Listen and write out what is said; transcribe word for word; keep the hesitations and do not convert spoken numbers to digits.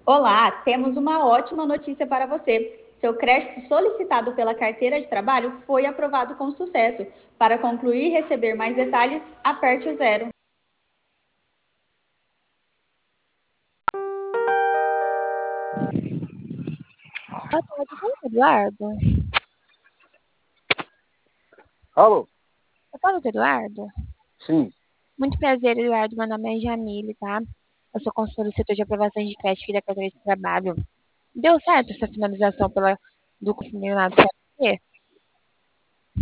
Olá, temos uma ótima notícia para você. Seu crédito solicitado pela carteira de trabalho foi aprovado com sucesso. Para concluir e receber mais detalhes, aperte o zero. Boa tarde, fala com o Eduardo. Alô? Eu falo com o Eduardo. Sim. Muito prazer, Eduardo. Meu nome é Jamile, tá? Eu sou consultora do setor de aprovação de crédito aqui da carteira de trabalho. Deu certo essa finalização pela, do curso Leonardo C F P?